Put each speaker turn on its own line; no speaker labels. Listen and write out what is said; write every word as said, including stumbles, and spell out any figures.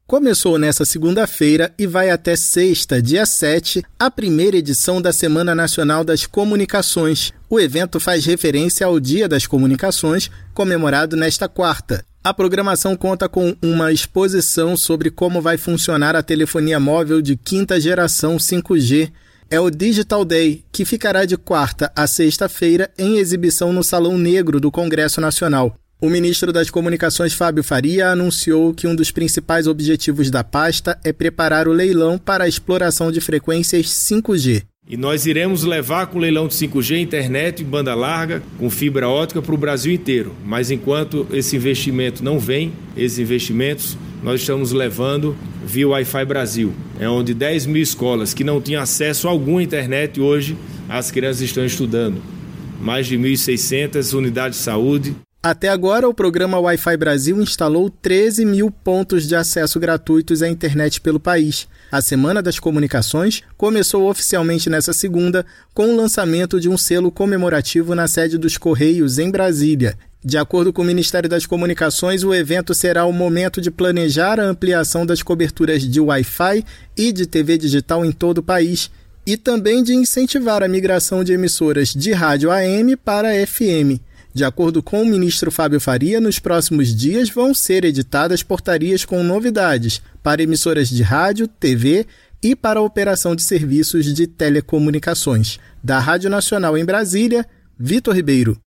Começou nesta segunda-feira e vai até sexta, dia sete, a primeira edição da Semana Nacional das Comunicações. O evento faz referência ao Dia das Comunicações, comemorado nesta quarta. A programação conta com uma exposição sobre como vai funcionar a telefonia móvel de quinta geração cinco G. É o Digital Day, que ficará de quarta a sexta-feira em exibição no Salão Negro do Congresso Nacional. O ministro das Comunicações, Fábio Faria, anunciou que um dos principais objetivos da pasta é preparar o leilão para a exploração de frequências cinco G.
E nós iremos levar com o leilão de cinco G, internet, banda larga, com fibra ótica para o Brasil inteiro. Mas enquanto esse investimento não vem, esses investimentos nós estamos levando via Wi-Fi Brasil. É onde dez mil escolas que não tinham acesso algum à internet hoje, as crianças estão estudando. Mais de mil e seiscentas unidades de saúde.
Até agora, o programa Wi-Fi Brasil instalou treze mil pontos de acesso gratuitos à internet pelo país. A Semana das Comunicações começou oficialmente nesta segunda, com o lançamento de um selo comemorativo na sede dos Correios, em Brasília. De acordo com o Ministério das Comunicações, o evento será o momento de planejar a ampliação das coberturas de Wi-Fi e de T V digital em todo o país, e também de incentivar a migração de emissoras de rádio A M para F M. De acordo com o ministro Fábio Faria, nos próximos dias vão ser editadas portarias com novidades para emissoras de rádio, T V e para a operação de serviços de telecomunicações. Da Rádio Nacional em Brasília, Vitor Ribeiro.